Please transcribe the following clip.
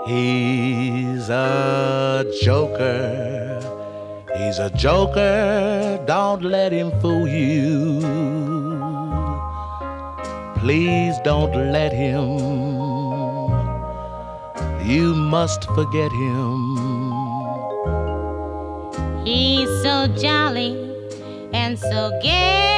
He's a joker. He's a joker. Don't let him fool you. Please don't let him. You must forget him. He's so jolly and so gay.